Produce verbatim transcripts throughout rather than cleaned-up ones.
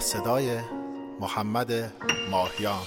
صدای محمد ماهیان.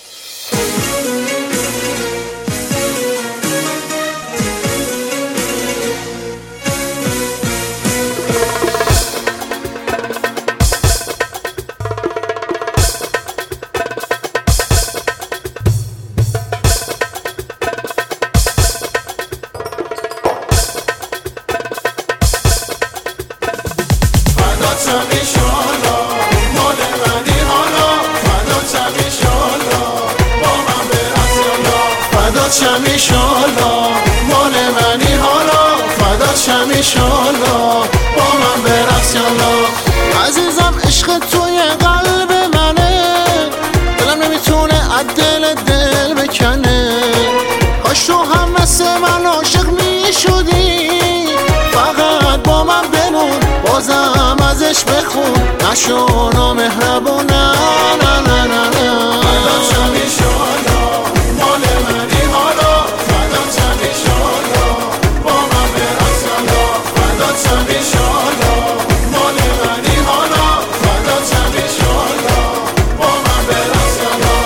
شم ایشالا مال منی حالا فدات شم ایشالا با من برقص یالا. عزیزم عشق توی قلب منه، دلم نمیتونه از دل دل بکنه. کاش تو هم مثل من عاشق میشدی، فقط با من بمون بازم ازش بخون، نشو نامهربون. نه نه نه نه نه فدات شم ایشالا مال منی حالا فدات شم ایشالا با من برقص یالا. فدات شم ایشالا مال منی حالا فدات شم ایشالا با من برقص یالا.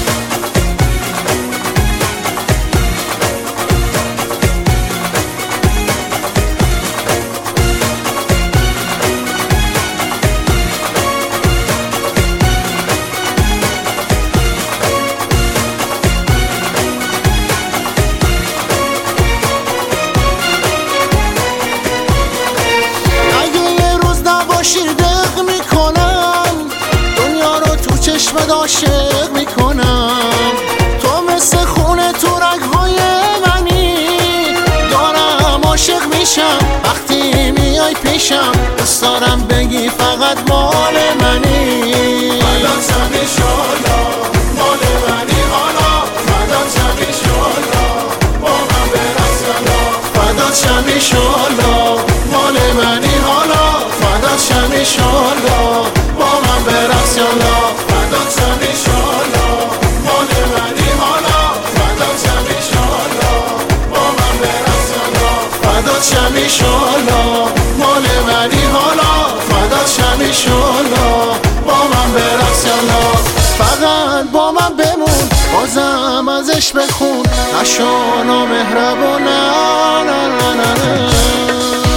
شیر دق میکنم دنیا رو تو چشمت عاشق میکنم. تو مثل خونه تو رگهای منی، دارم عاشق میشم وقتی میای پیشم. دوست دارم بگی فقط مال منی. فدات شم ایشالا مال منی حالا فدات شم ایشالا با من برقص یالا. فدات شم ایشالا مال منی حالا فدات شم ایشالا با من برقص یالا. فدات شم ایشالا مال منی حالا فدات شم ایشالا با من برقص یالا. فدات شم ایشالا مال منی حالا فدات شم ایشالا با من برقص یالا. فقط با من بمون بازم ازش بخون، نشو نامهربون. نه نه نه نه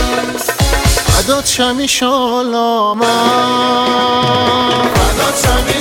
فدات شم ایشالا من فدات شم